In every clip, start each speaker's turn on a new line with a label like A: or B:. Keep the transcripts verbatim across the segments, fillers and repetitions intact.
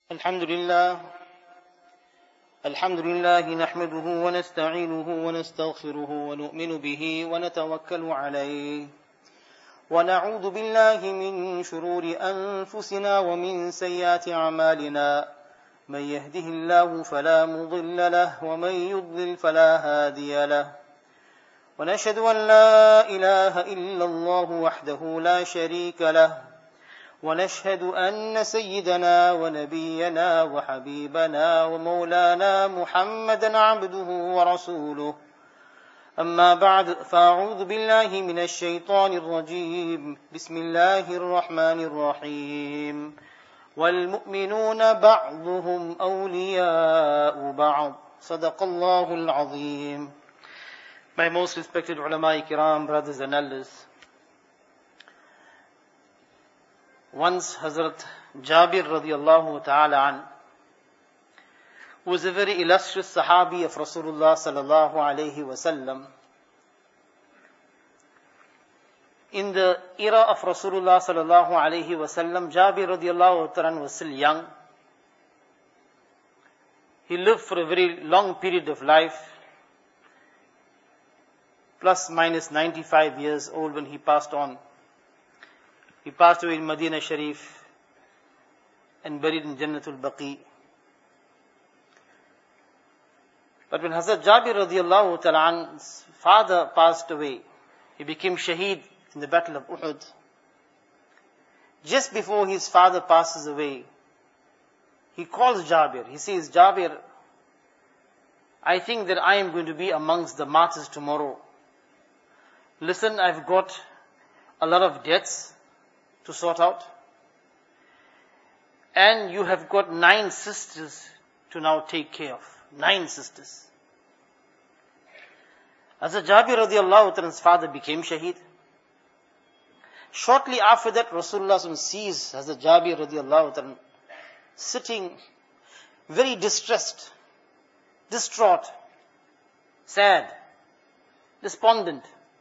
A: الحمد لله الحمد لله نحمده ونستعينه ونستغفره ونؤمن به ونتوكل عليه ونعوذ بالله من شرور أنفسنا ومن سيئات أعمالنا من يهده الله فلا مضل له ومن يضلل فلا هادي له ونشهد أن لا إله إلا الله وحده لا شريك له ونشهد أن سيدنا ونبينا وحبيبنا ومولانا محمدا عبده ورسوله أما بعد فأعوذ بالله من الشيطان الرجيم بسم الله الرحمن الرحيم والمؤمنون بعضهم أولياء بعض صدق الله العظيم. My most respected ulama kiram, brothers and elders, once Hazrat Jabir radiallahu ta'ala an, who was a very illustrious sahabi of Rasulullah sallallahu alayhi wasallam, in the era of Rasulullah sallallahu alayhi wasallam, Jabir radiallahu ta'ala an was still young. He lived for a very long period of life, plus minus ninety-five years old when he passed on. He passed away in Medina Sharif and buried in Jannatul Baqi. But when Hazrat Jabir radiallahu ta'ala an's father passed away, he became shaheed in the battle of Uhud. Just before his father passes away, he calls Jabir. He says, Jabir, I think that I am going to be amongst the martyrs tomorrow. Listen, I've got a lot of debts to sort out, and you have got nine sisters to now take care of. Nine sisters. As a Jabir radiallahu anhu's father became shaheed, shortly after that Rasulullah sees Hazrat Jabir radiallahu anhu sitting very distressed, distraught, sad, despondent.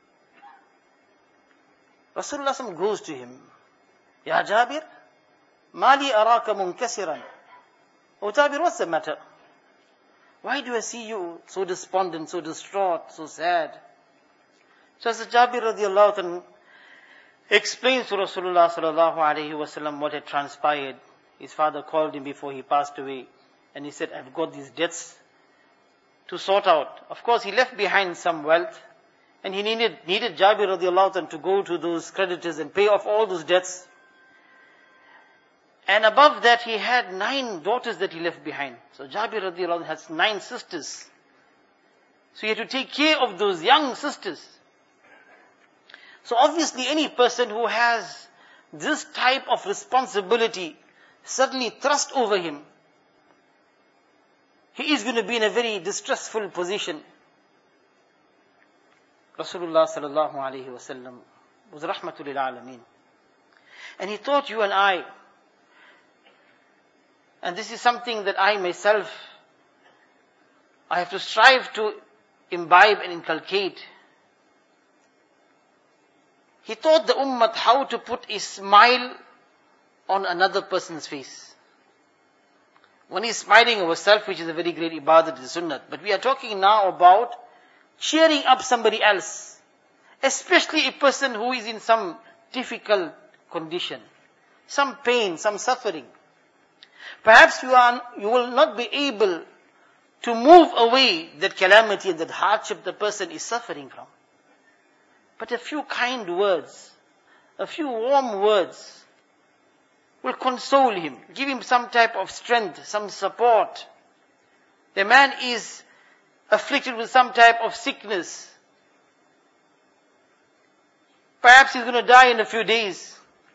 A: Rasulullah goes to him. Ya Jabir, Mali araka munkasiran. Oh Jabir, what's the matter? Why do I see you so despondent, so distraught, so sad? So as Jabir radiallahu anhu explains to Rasulullah sallallahu alayhi wasallam what had transpired. His father called him before he passed away, and he said, I've got these debts to sort out. Of course, he left behind some wealth, and he needed, needed Jabir radiallahu anhu to go to those creditors and pay off all those debts. And above that, he had nine daughters that he left behind. So Jabir radiallahu anhu has nine sisters. So he had to take care of those young sisters. So obviously any person who has this type of responsibility suddenly thrust over him, he is going to be in a very distressful position. Rasulullah sallallahu alayhi wa sallam was rahmatul lil alameen. And he taught you and I, and this is something that I myself, I have to strive to imbibe and inculcate. He taught the ummah how to put a smile on another person's face. One is smiling ourselves, which is a very great ibadat, is sunnat. But we are talking now about cheering up somebody else, especially a person who is in some difficult condition, some pain, some suffering. Perhaps you are, you will not be able to move away that calamity and that hardship the person is suffering from. But a few kind words, a few warm words will console him, give him some type of strength, some support. The man is afflicted with some type of sickness. Perhaps he's going to die in a few days.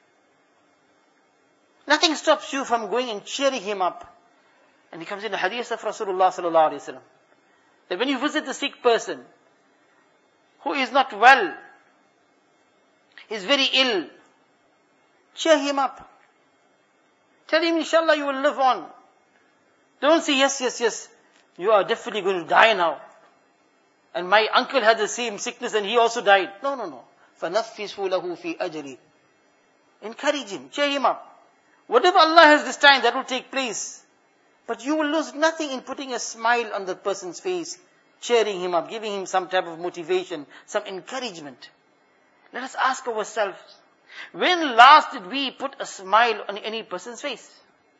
A: Nothing stops you from going and cheering him up. And he comes in the hadith of Rasulullah sallallahu alaihi wasallam that when you visit the sick person who is not well, is very ill, cheer him up. Tell him, inshallah, you will live on. Don't say, yes, yes, yes, you are definitely going to die now. And my uncle had the same sickness and he also died. No, no, no. فَنَفِّسُوا لَهُ فِي أَجْرِهِ. Encourage him, cheer him up. Whatever Allah has destined, that will take place. But you will lose nothing in putting a smile on the person's face, cheering him up, giving him some type of motivation, some encouragement. Let us ask ourselves, when last did we put a smile on any person's face?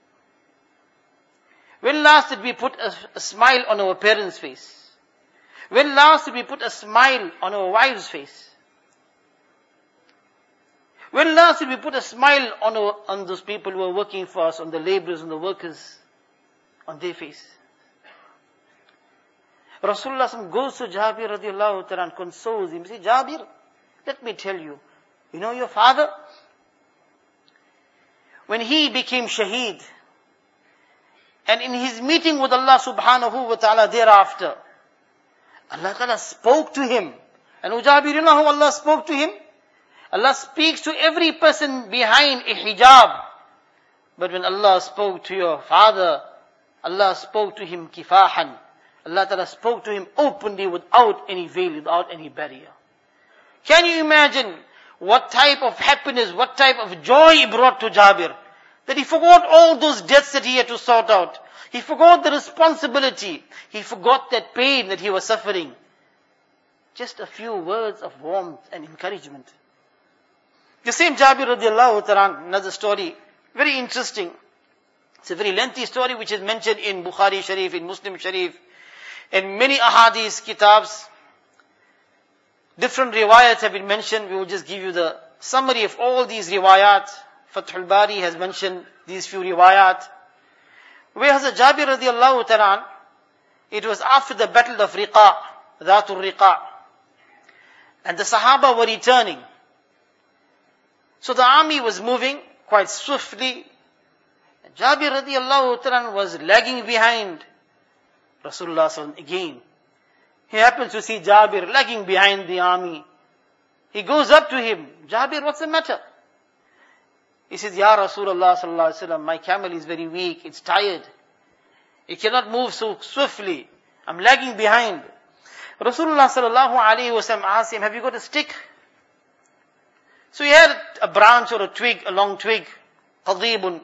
A: When last did we put a, a smile on our parents' face? When last did we put a smile on our wife's face? When last did we put a smile on our, on those people who are working for us, on the laborers and the workers, on their face? Rasulullah goes to Jabir radiallahu ta'ala and consoles him. He says, Jabir, let me tell you, you know your father? When he became shaheed, and in his meeting with Allah subhanahu wa ta'ala thereafter, Allah ta'ala spoke to him. And Jabir, you know how Allah spoke to him? Allah speaks to every person behind a hijab. But when Allah spoke to your father, Allah spoke to him kifahan. Allah ta'ala spoke to him openly without any veil, without any barrier. Can you imagine what type of happiness, what type of joy he brought to Jabir? That he forgot all those debts that he had to sort out. He forgot the responsibility. He forgot that pain that he was suffering. Just a few words of warmth and encouragement. The same Jabir radiallahu ta'ala, another story, very interesting. It's a very lengthy story which is mentioned in Bukhari Sharif, in Muslim Sharif, and many ahadith kitabs. Different riwayats have been mentioned. We will just give you the summary of all these riwayat. Fathul Bari has mentioned these few riwayat. Where Hazrat Jabir radiallahu ta'ala, it was after the battle of Riqa, Dhatul Riqa. And the Sahaba were returning. So the army was moving quite swiftly. And Jabir radiallahu ta'ala was lagging behind Rasulullah again. He happens to see Jabir lagging behind the army. He goes up to him. Jabir, what's the matter? He says, Ya Rasulullah sallallahu alaihi wasallam, my camel is very weak, it's tired. It cannot move so swiftly. I'm lagging behind. Rasulullah sallallahu alaihi wasallam asked him, have you got a stick? So he had a branch or a twig, a long twig, qadibun.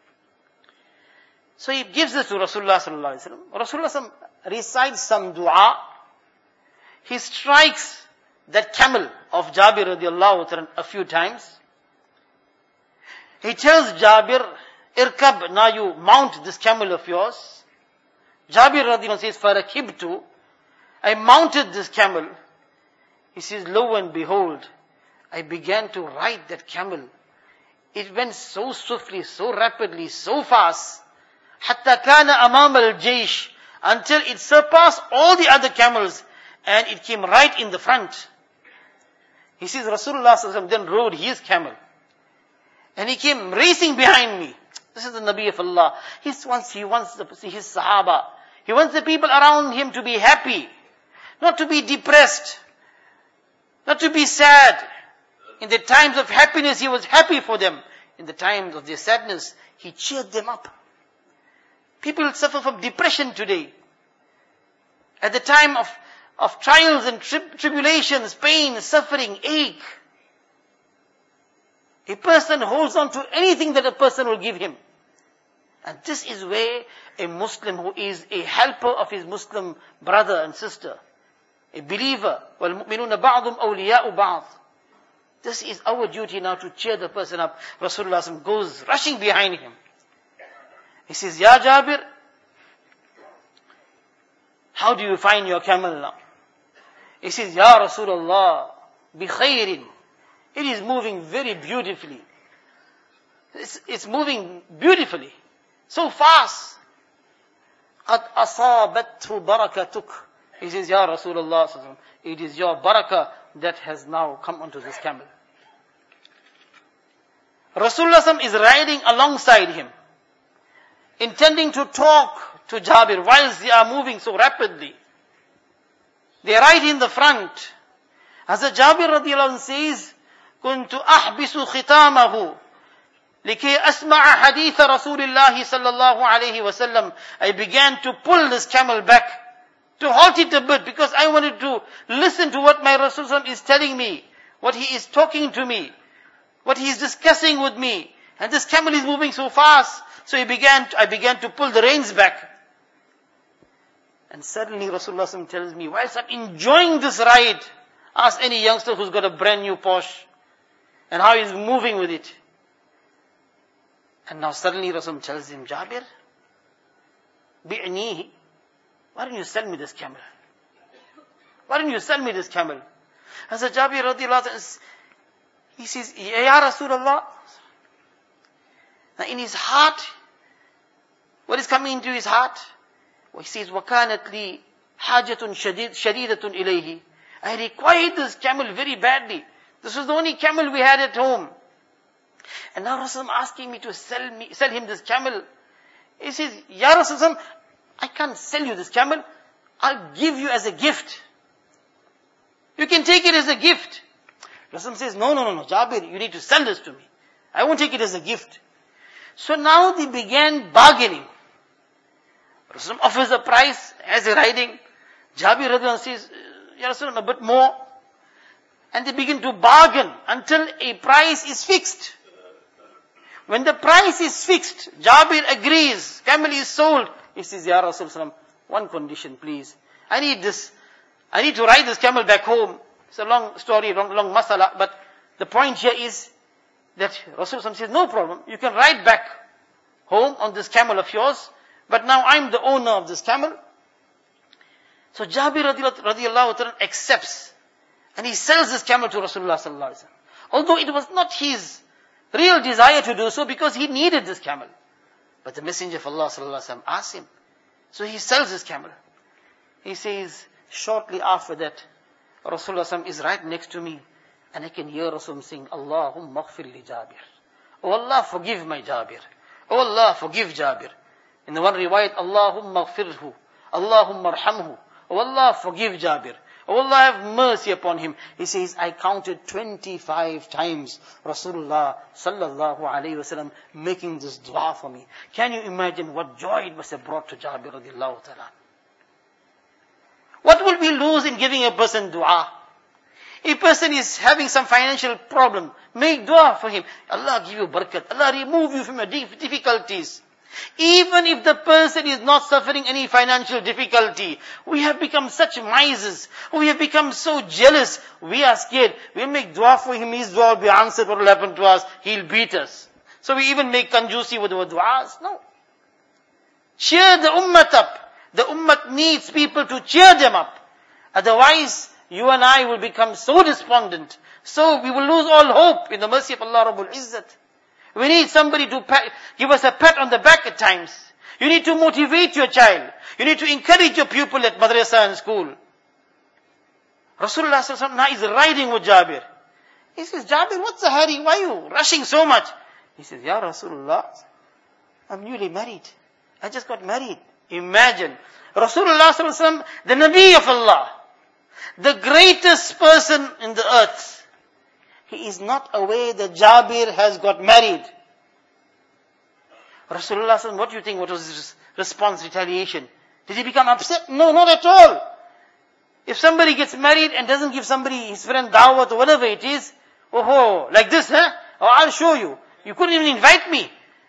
A: So he gives this to Rasulullah sallallahu alaihi wasallam. Rasulullah recites some dua. He strikes that camel of Jabir radiallahu ta'ala a few times. He tells Jabir, Irkab, now you mount this camel of yours. Jabir radiallahu says, Farakibtu, I mounted this camel. He says, lo and behold, I began to ride that camel. It went so swiftly, so rapidly, so fast. Hatta kana amam al-jaysh, until it surpassed all the other camels, and it came right in the front. He says, Rasulullah sallallahu alaihi wasallam then rode his camel. And he came racing behind me. This is the Nabi of Allah. He wants, he wants the, his Sahaba. He wants the people around him to be happy. Not to be depressed. Not to be sad. In the times of happiness, he was happy for them. In the times of their sadness, he cheered them up. People suffer from depression today. At the time of, of trials and tri- tribulations, pain, suffering, ache, a person holds on to anything that a person will give him. And this is where a Muslim who is a helper of his Muslim brother and sister, a believer, وَالْمُؤْمِنُونَ بَعْضُمْ أَوْلِيَاءُ بَعْضٍ. This is our duty now to cheer the person up. Rasulullah goes rushing behind him. He says, Ya Jabir, how do you find your camel now? He says, Ya Rasulullah, bi khairin. It is moving very beautifully. It's, it's moving beautifully. So fast. قَدْ أَصَابَتْهُ بَرَكَتُكَ. He says, Ya Rasulullah, it is your barakah that has now come onto this camel. Rasulullah is riding alongside him, intending to talk to Jabir whilst they are moving so rapidly. They are right in the front. Hazrat Jabir radiallahu anhu says, كنت أحبس ختامه لكي أسمع حديث رسول الله صلى الله عليه وسلم. I began to pull this camel back, to halt it a bit, because I wanted to listen to what my Rasul is telling me, what he is talking to me, what he is discussing with me. And this camel is moving so fast. So he began, to, I began to pull the reins back. And suddenly Rasulullah tells me, whilst I'm enjoying this ride, ask any youngster who's got a brand new Porsche, and how he's moving with it. And now suddenly Rasul tells him, Jabir, bi'nihi, why don't you sell me this camel? Why don't you sell me this camel? I said, Jabir radiallahu anhu, he says, Ya Rasulullah. Now in his heart, what is coming into his heart? Well, he says, وَكَانَتْ لِي حَاجَةٌ شَدِيدَةٌ إِلَيْهِ. I required this camel very badly. This was the only camel we had at home. And now Rasul asking me to sell me, sell him this camel. He says, Ya Rasul, I can't sell you this camel. I'll give you as a gift. You can take it as a gift. Rasul says, no, no, no, no, Jabir, you need to sell this to me. I won't take it as a gift. So now they began bargaining. Rasul offers a price as they're riding. Jabir radiallahu says, Ya Rasul, a bit more. And they begin to bargain until a price is fixed. When the price is fixed, Jabir agrees, camel is sold. He says, Ya Rasul, one condition please. I need this, I need to ride this camel back home. It's a long story, long, long masala, but the point here is that Rasul says, no problem, you can ride back home on this camel of yours, but now I'm the owner of this camel. So Jabir radiallahu ta'ala accepts, and he sells this camel to Rasulullah sallallahu alaihi wasallam. Although it was not his real desire to do so, because he needed this camel. But the Messenger of Allah sallallahu alaihi wasallam asked him. So he sells this camel. He says, shortly after that, Rasulullah sallallahu alaihi wasallam is right next to me, and I can hear Rasulullah saying, Allahumma ghfir li Jabir. Oh Allah, forgive my Jabir. Oh Allah, forgive Jabir. In the one riwayat, Allahumma ghfirhu. Allahumma arhamhu. Oh Allah, forgive Jabir. Oh Allah, have mercy upon him. He says, I counted twenty-five times Rasulullah sallallahu alayhi wasallam making this dua for me. Can you imagine what joy it must have brought to Jabir radiallahu ta'ala? What will we lose in giving a person dua? A person is having some financial problem. Make dua for him. Allah give you barakat. Allah remove you from your difficulties. Even if the person is not suffering any financial difficulty, we have become such misers. We have become so jealous. We are scared. We make dua for him, his dua will be answered. What will happen to us? He'll beat us. So we even make kanjusi with our duas. No. Cheer the ummah up. The ummah needs people to cheer them up. Otherwise, you and I will become so despondent. So we will lose all hope in the mercy of Allah Rabbul Izzat. We need somebody to pat, give us a pat on the back at times. You need to motivate your child. You need to encourage your pupil at madrasa and school. Rasulullah sallallahu alaihi wasallam is riding with Jabir. He says, Jabir, what's the hurry? Why are you rushing so much? He says, Ya Rasulullah, I'm newly married. I just got married. Imagine. Rasulullah sallallahu alaihi wasallam, the Nabi of Allah, the greatest person in the earth. He is not aware that Jabir has got married. Rasulullah said, what do you think? What was his response, retaliation? Did he become upset? No, not at all. If somebody gets married and doesn't give somebody, his friend, dawat or whatever it is, oh ho, like this, huh? Oh, I'll show you. You couldn't even invite me.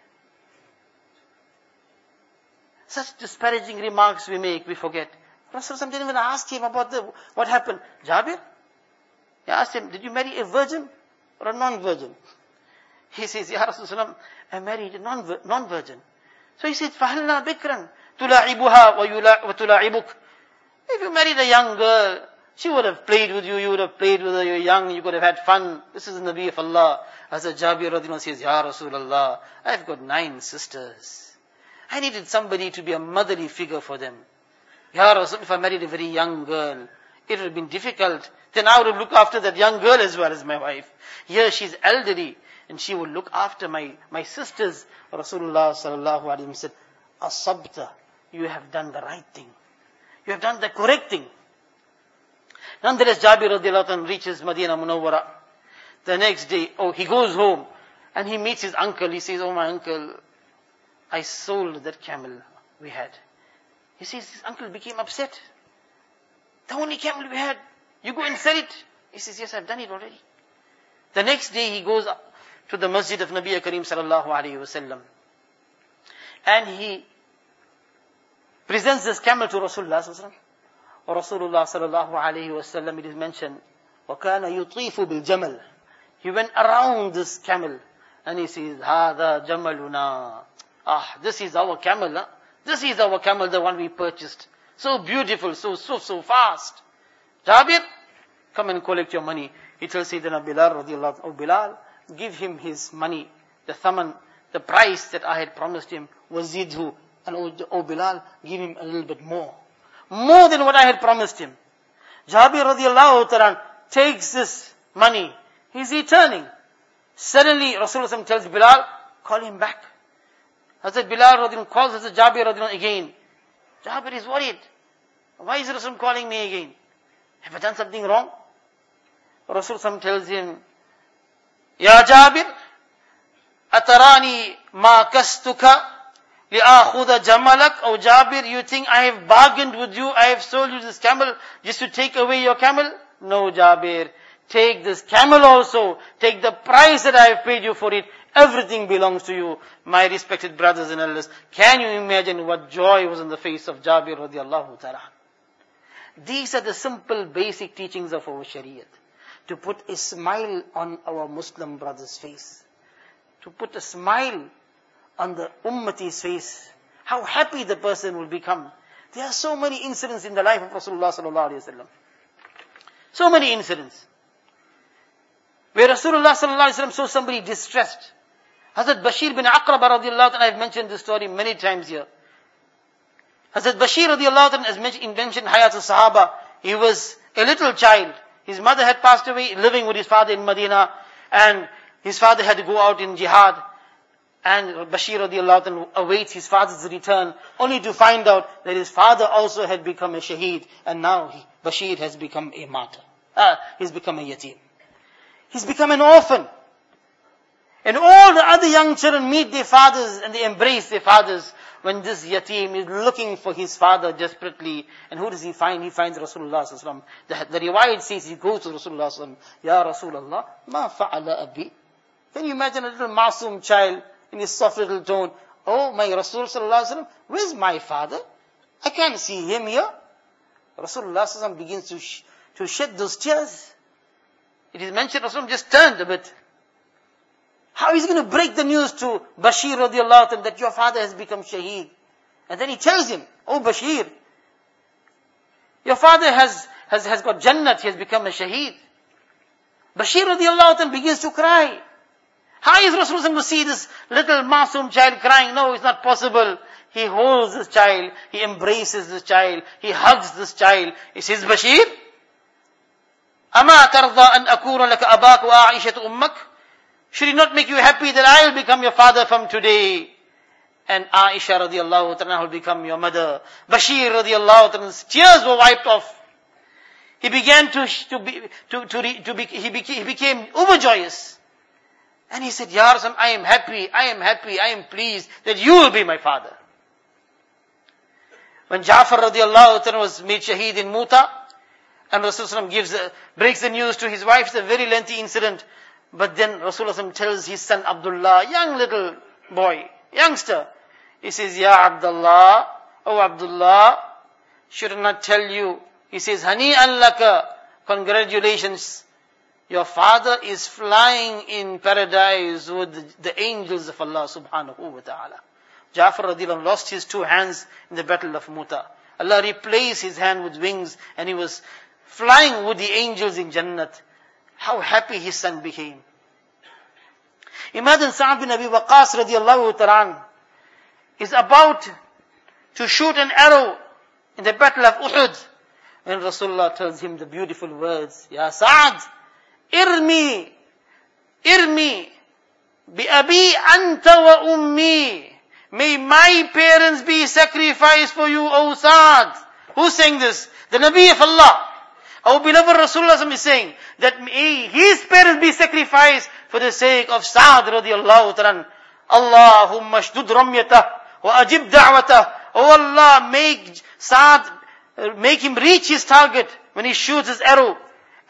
A: Such disparaging remarks we make, we forget. Rasulullah didn't even ask him about the, what happened. Jabir? He asked him, did you marry a virgin or a non-virgin? He says, Ya Rasulullah, I married a non-virgin. So he said, فَهَلْنَا بِكْرًا تُلَاعِبُهَا وَتُلَاعِبُكَ. If you married a young girl, she would have played with you, you would have played with her, you're young, you could have had fun. This is the Nabi of Allah. As a Jabir radiallahu says, Ya Rasulullah, I've got nine sisters. I needed somebody to be a motherly figure for them. Ya Rasul, if I married a very young girl, it would have been difficult. Then I would have looked after that young girl as well as my wife. Here she's elderly, and she will look after my, my sisters. Rasulullah sallallahu alaihi wasallam said, Asabta, you have done the right thing. You have done the correct thing. Nonetheless, Jabir radiallahu anhu reaches Madinah Munawwara. The next day, oh, he goes home, and he meets his uncle. He says, oh my uncle, I sold that camel we had. He says, his uncle became upset. The only camel we had, you go and sell it. He says, yes, I've done it already. The next day he goes to the masjid of Nabi Kareem sallallahu alayhi wasallam. And he presents this camel to Rasulullah sallallahu alayhi wa Rasulullah sallallahu alayhi wasallam, it is mentioned, وَكَانَ يُطِيفُ بِالْجَمَلِ. He went around this camel and he says, هَذَا جَمَلُنَا. Ah, this is our camel. Huh? This is our camel, the one we purchased. So beautiful, so swift, so fast. Jabir, come and collect your money. He tells Sayyidina Bilal radiallahu anhu, oh Bilal, give him his money, the thaman, the price that I had promised him, wazidhu. And oh, oh Bilal, give him a little bit more. More than what I had promised him. Jabir radiallahu ta'ala takes this money. He's returning. Suddenly Rasulullah tells Bilal, call him back. Hazrat Bilal radiallahu calls Hazrat Jabir radiallahu again. Jabir is worried. Why is Rasulullah calling me again? Have I done something wrong? Rasulullah tells him, Ya Jabir, Atarani ma kastuka li'akhudha jamalak. Oh Jabir, you think I have bargained with you? I have sold you this camel just to take away your camel? No Jabir. Take this camel also. Take the price that I have paid you for it. Everything belongs to you. My respected brothers and elders. Can you imagine what joy was on the face of Jabir radiallahu ta'ala? These are the simple basic teachings of our Shariat. To put a smile on our Muslim brother's face. To put a smile on the ummati's face. How happy the person will become. There are so many incidents in the life of Rasulullah sallallahu alaihi wasallam. So many incidents. Where Rasulullah sallallahu alaihi wasallam saw somebody distressed. Hazrat Bashir bin Aqraba radiallahu ta'ala, I've mentioned this story many times here. Hazrat Bashir radiallahu ta'ala has mentioned, mentioned Hayat al-Sahaba. He was a little child. His mother had passed away, living with his father in Medina. And his father had to go out in jihad. And Bashir radiallahu ta'ala awaits his father's return, only to find out that his father also had become a shaheed. And now he, Bashir has become a martyr. Uh, he's become a yatim. He's become an orphan. And all the other young children meet their fathers and they embrace their fathers. When this yatim is looking for his father desperately. And who does he find? He finds Rasulullah sallallahu alaihi wasallam. The, the riwayat says he goes to Rasulullah sallallahu alaihi wasallam. Ya Rasulullah, ma fa'ala abi. Can you imagine a little masoom child in his soft little tone? Oh, my Rasul sallallahu alaihi wasallam, where's my father? I can't see him here. Rasulullah sallallahu alaihi wasallam begins to, sh- to shed those tears. It is mentioned Rasulullah just turned a bit. How is he going to break the news to Bashir radiallahu anhu that your father has become shaheed? And then he tells him, oh Bashir, your father has, has, has got Jannat, he has become a shaheed. Bashir radiallahu anhu begins to cry. How is Rasulullah going to see this little masoom child crying? No, it's not possible. He holds this child, he embraces this child, he hugs this child. He says, Bashir, Ama tarda an akuna laka abak wa Aisha ummak? Should it not make you happy that I will become your father from today? And Aisha radiallahu ta'ala will become your mother. Bashir radiallahu ta'ala's tears were wiped off. He began to, to be, to, to, to be, he became, he became overjoyous. And he said, Ya Rasul, I am happy, I am happy, I am pleased that you will be my father. When Ja'far radiallahu ta'ala was made shaheed in Muta, and Rasulullah gives, a, breaks the news to his wife, it's a very lengthy incident. But then Rasulullah tells his son Abdullah, young little boy, youngster, he says, Ya Abdullah, oh Abdullah, should I not tell you? He says, Hani an laka, congratulations. Your father is flying in paradise with the, the angels of Allah subhanahu wa ta'ala. Ja'far radiallahu anh lost his two hands in the battle of Muta. Allah replaced his hand with wings and he was flying with the angels in Jannat. How happy his son became. Imagine Sa'ad bin Abi Waqqas radiallahu ta'ala is about to shoot an arrow in the battle of Uhud. And Rasulullah tells him the beautiful words, Ya Sa'ad, irmi, irmi, bi abi anta wa ummi. May my parents be sacrificed for you, O Sa'ad. Who's saying this? The Nabi of Allah. Our beloved Rasulullah is saying that may his parents be sacrificed for the sake of Sa'ad radiallahu ta'ala. Allahumma shdud ramyatah wa ajib da'watah. Oh Allah, make Sa'ad, make him reach his target when he shoots his arrow.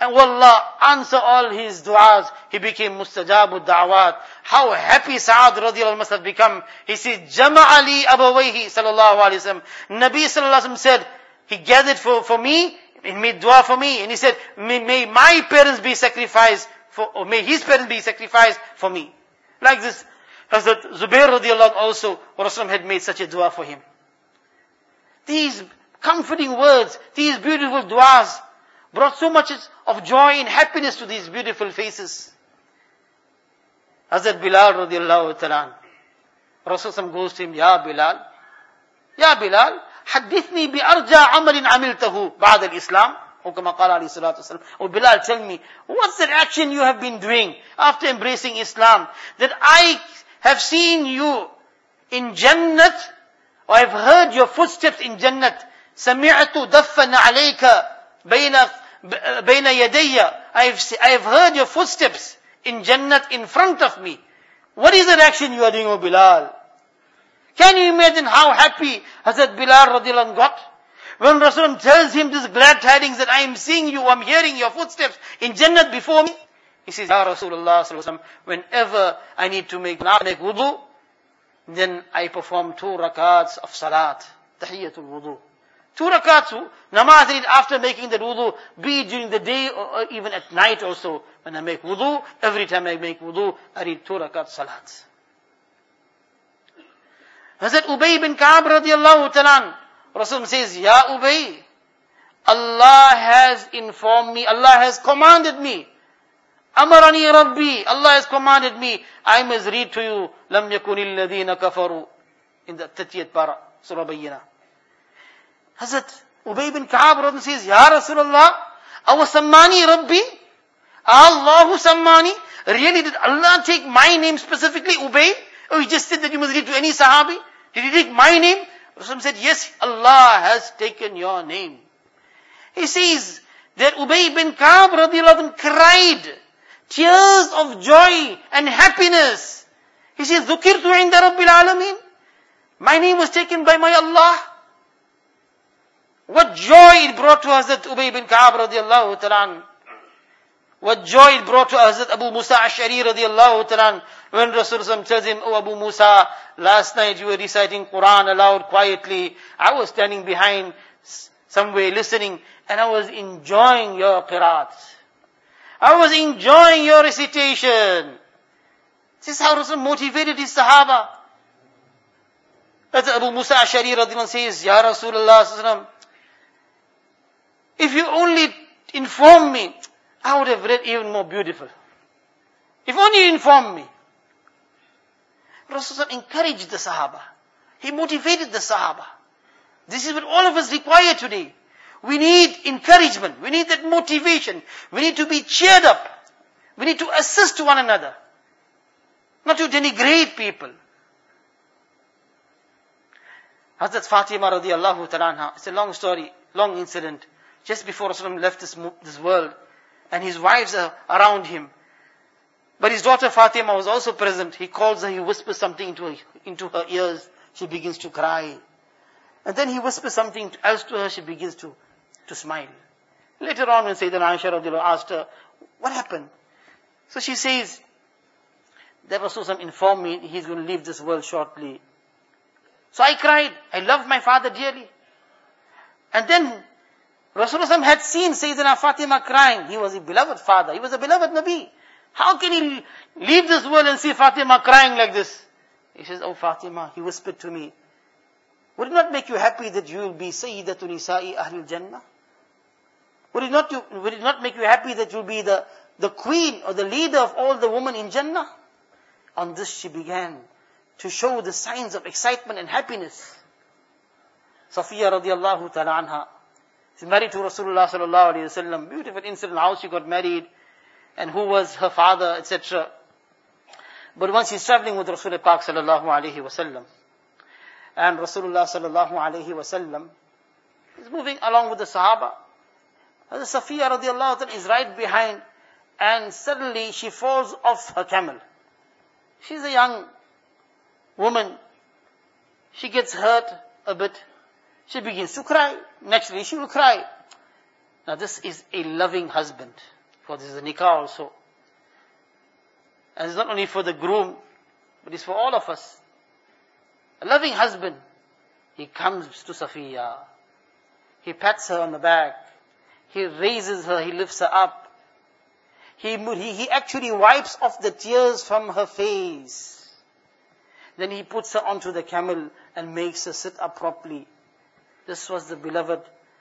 A: And wallah, answer all his du'as. He became mustajabu da'wat. How happy Sa'ad radiallahu anh must have become. He says, Jama'ali abawayhi sallallahu alayhi wa sallam. Nabi sallallahu alayhi wa sallam said, he gathered for, for me, and made dua for me. And he said, may, may my parents be sacrificed, for, or may his parents be sacrificed for me. Like this, Hazrat Zubair radiallahu anh also, Rasulullah had made such a dua for him. These comforting words, these beautiful du'as, brought so much of joy and happiness to these beautiful faces. Hazrat Bilal radiallahu ta'ala, Rasulullah goes to him, Ya Bilal, Ya Bilal, حدثني بأرجى عمل عملته بعد الإسلام. Or كما قال عليه الصلاة والسلام. Oh Bilal, tell me, what's that action you have been doing after embracing Islam? That I have seen you in Jannat, or I've heard your footsteps in Jannat. سمعت دفن عليك بين بين يدي. I've I've heard your footsteps in Jannat in front of me. What is that action you are doing, O Bilal? Can you imagine how happy Hazrat Bilal radiallahu anh got? When Rasulullah tells him this glad tidings that I am seeing you, I'm hearing your footsteps in Jannat before me. He says, Ya Rasulullah sallallahu alaihi wasallam, whenever I need to make, make wudu, then I perform two rakats of salat, tahiyatul wudu. Two rakats, namaz read after making the wudu, be it during the day or even at night also. When I make wudu, every time I make wudu, I read two rakats salat. Hazrat Ubay bin Ka'ab radiallahu ta'ala, Rasul says, Ya Ubay, Allah has informed me, Allah has commanded me. Amarani Rabbi, Allah has commanded me. I must read to you, Lam yakunil ladhina kafaru, in the thirtieth para, Surah Bayyinah. Hazrat Ubay bin Ka'ab Rasul says, Ya Rasulullah, awa sammani Rabbi, Allahu sammani. Really, did Allah take my name specifically, Ubay? Oh, he just said that you must read to any Sahabi? Did he take my name? Rasul said, yes, Allah has taken your name. He says that Ubay bin Ka'ab radiallahu anhu cried tears of joy and happiness. He says, Dhukirtu inda Rabbil Alameen. My name was taken by my Allah. What joy it brought to Hazrat Ubay bin Ka'ab radiallahu ta'ala. What joy it brought to Hazrat Abu Musa Ash'ari radiallahu ta'ala. When Rasulullah tells him, Oh Abu Musa, last night you were reciting Quran aloud quietly. I was standing behind somewhere listening, and I was enjoying your qiraat. I was enjoying your recitation. This is how Rasul motivated his Sahaba. As Abu Musa Ash'ari radiallahu says, Ya Rasulullah, if you only inform me, I would have read even more beautiful. If only you informed me. Rasulullah encouraged the Sahaba. He motivated the Sahaba. This is what all of us require today. We need encouragement. We need that motivation. We need to be cheered up. We need to assist one another. Not to denigrate people. Hazrat Fatima radiallahu ta'ala anha, it's a long story, long incident. Just before Rasulullah left this, this world, and his wives are around him. But his daughter Fatima was also present. He calls her, he whispers something into her, into her ears. She begins to cry. And then he whispers something else to her. She begins to, to smile. Later on, when Sayyidina Aisha radiallahu asked her, what happened? So she says, that Rasulullah informed me he's going to leave this world shortly. So I cried. I loved my father dearly. And then Rasulullah had seen Sayyidina Fatima crying. He was a beloved father. He was a beloved Nabi. How can he leave this world and see Fatima crying like this? He says, Oh Fatima, he whispered to me, would it not make you happy that you will be Sayyidatu Nisa'i Ahlul Jannah? Would it not, you, would it not make you happy that you will be the, the queen or the leader of all the women in Jannah? On this she began to show the signs of excitement and happiness. Safiya radiallahu ta'ala anha, she's married to Rasulullah sallallahu alayhi wa sallam. Beautiful incident, how she got married, and who was her father, et cetera. But once she's traveling with Rasulullah Pak sallallahu alayhi wa sallam, and Rasulullah sallallahu alayhi wa sallam is moving along with the Sahaba. Hazrat Safiya radiallahu ta'ala is right behind, and suddenly she falls off her camel. She's a young woman. She gets hurt a bit. She begins to cry. Naturally, she will cry. Now this is a loving husband. For this is a nikah also. And it's not only for the groom, but it's for all of us. A loving husband, he comes to Safiya. He pats her on the back. He raises her, he lifts her up. He, he, he actually wipes off the tears from her face. Then he puts her onto the camel and makes her sit up properly. This was the beloved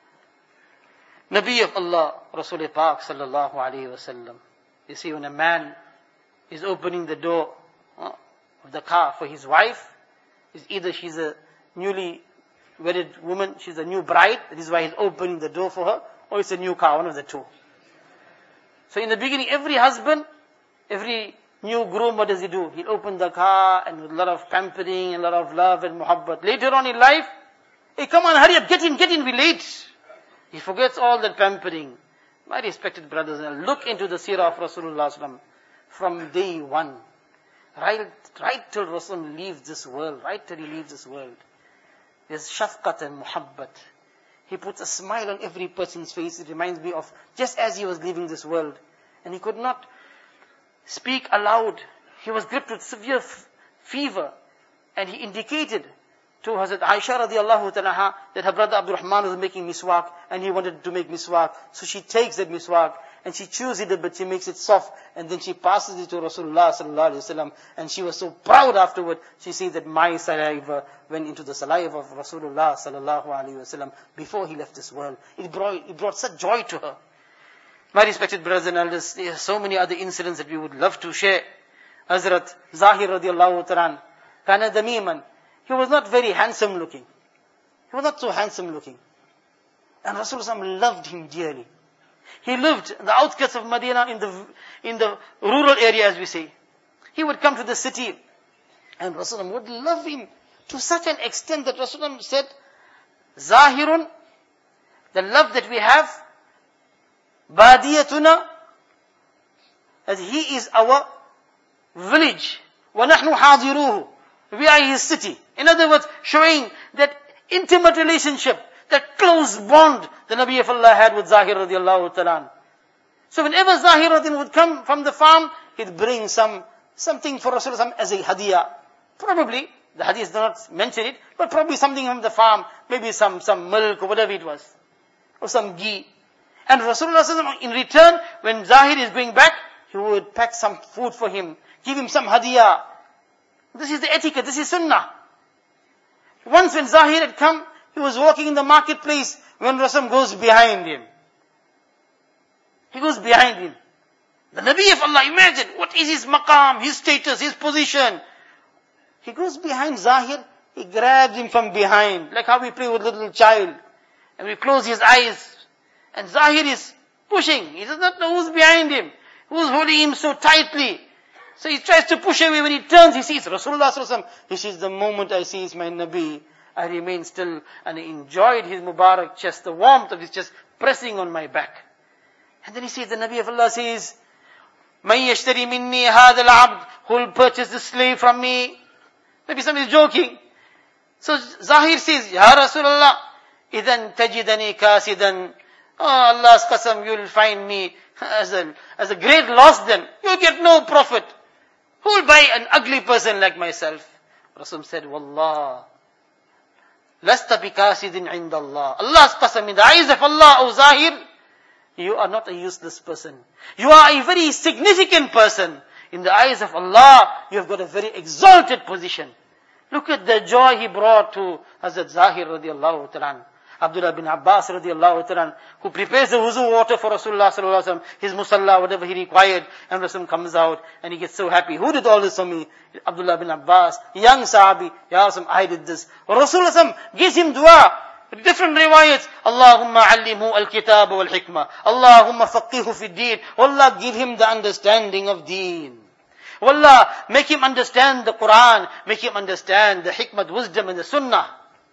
A: Nabi of Allah, Rasul Pak sallallahu alayhi wa sallam. You see, when a man is opening the door uh, of the car for his wife, is either she's a newly wedded woman, she's a new bride, that is why he's opening the door for her, or it's a new car, one of the two. So in the beginning, every husband, every new groom, what does he do? He'll open the car and with a lot of pampering and a lot of love and muhabbat. Later on in life, hey, come on, hurry up, get in, get in, we're late. He forgets all that pampering. My respected brothers, look into the seerah of Rasulullah sallallahu alaihi wasallam from day one. Right, right till Rasul leaves this world, right till he leaves this world. There's shafqat and muhabbat. He puts a smile on every person's face. It reminds me of just as he was leaving this world. And he could not speak aloud. He was gripped with severe f- fever. And he indicated to Hazrat Aisha radiallahu ta'ala that her brother Abdul Rahman was making miswak and he wanted to make miswak. So she takes that miswak and she chews it, but she makes it soft, and then she passes it to Rasulullah sallallahu alaihi wasallam, and she was so proud afterward. She says that my saliva went into the saliva of Rasulullah sallallahu alaihi wasallam before he left this world. It brought, it brought such joy to her. My respected brothers and elders, there are so many other incidents that we would love to share. Hazrat Zahir radiallahu ta'ala, kana damiman. He was not very handsome looking. He was not so handsome looking. And Rasulullah loved him dearly. He lived in the outskirts of Medina, in the in the rural area, as we say. He would come to the city, and Rasulullah would love him to such an extent that Rasulullah said, Zahirun, the love that we have, Badiyatuna, as he is our village, وَنَحْنُ حَاضِرُوهُ, we are his city. In other words, showing that intimate relationship, that close bond the Nabi of Allah had with Zahir radiallahu ta'ala. So whenever Zahir radiallahu would come from the farm, he'd bring some something for Rasulullah as a hadiyah. Probably, the hadith does not mention it, but probably something from the farm, maybe some, some milk or whatever it was, or some ghee. And Rasulullah in return, when Zahir is going back, he would pack some food for him, give him some hadiyah. This is the etiquette, this is sunnah. Once when Zahir had come, he was walking in the marketplace when Rasul goes behind him. He goes behind him. The Nabi of Allah, imagine, what is his maqam, his status, his position. He goes behind Zahir, he grabs him from behind, like how we play with a little child. And we close his eyes. And Zahir is pushing. He does not know who's behind him, who's holding him so tightly. So he tries to push away. When he turns, he sees Rasulullah sallallahu alaihi wasallam. He says, the moment I see my Nabi, I remain still, and I enjoyed his Mubarak chest, the warmth of his chest pressing on my back. And then he sees the Nabi of Allah says, مَنْ يَشْتَرِي مِنِّي هَذَا الْعَبْدِ, who will purchase the slave from me? Maybe somebody is joking. So Zahir says, Ya Rasulullah, إِذَنْ تَجِدَنِي كَاسِدًا. Oh, Allah's qasam, you will find me as a, as a great loss then. You'll get no profit. Who will buy an ugly person like myself? Rasul said, Wallah, lasta bikasidin inda Allah. Allah's qasam, in the eyes of Allah, O Zahir, you are not a useless person. You are a very significant person. In the eyes of Allah, you have got a very exalted position. Look at the joy he brought to Hazrat Zahir radiallahu ta'ala. Abdullah bin Abbas radiallahu ta'ala, who prepares the wuzu water for Rasulullah sallallahu alaihi wasallam, his musalla, whatever he required, and Rasul comes out, and he gets so happy. Who did all this for me? Abdullah bin Abbas, young sahabi. Ya Rasul, I did this. Rasulullah gives him dua. Different riwayats. Allahumma allimhu al-kitab wal-hikmah. Allahumma faqihu fi deen. Allah, give him the understanding of deen. Wallah, make him understand the Quran. Make him understand the hikmah, wisdom and the sunnah.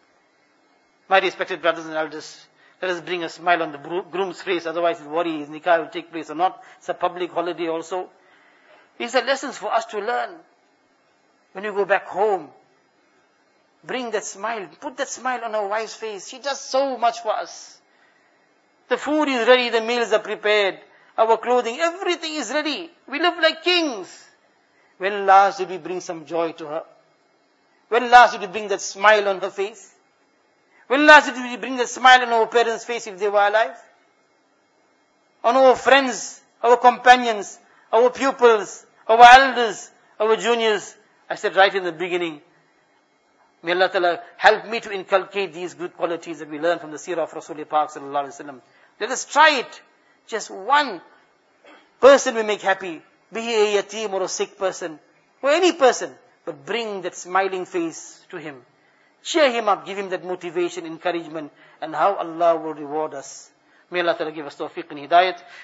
A: My respected brothers and elders, let us bring a smile on the groom's face, otherwise he'll worry his nikah will take place or not. It's a public holiday also. These are lessons for us to learn. When you go back home, bring that smile, put that smile on our wife's face. She does so much for us. The food is ready, the meals are prepared. our clothing, everything is ready. We live like kings. When last did we bring some joy to her? When last did we bring that smile on her face? When last did we bring that smile on our parents' face if they were alive? On our friends, our companions, our pupils, our elders, our juniors. I said right in the beginning, may Allah Ta'ala help me to inculcate these good qualities that we learn from the seerah of Rasulullah Pak Sallallahu Alaihi Wasallam. Let us try it. Just one person we make happy. Be he a yatim or a sick person, or any person. But bring that smiling face to him. Cheer him up, give him that motivation, encouragement, and how Allah will reward us. May Allah Ta'ala give us tawfiq and hidayat.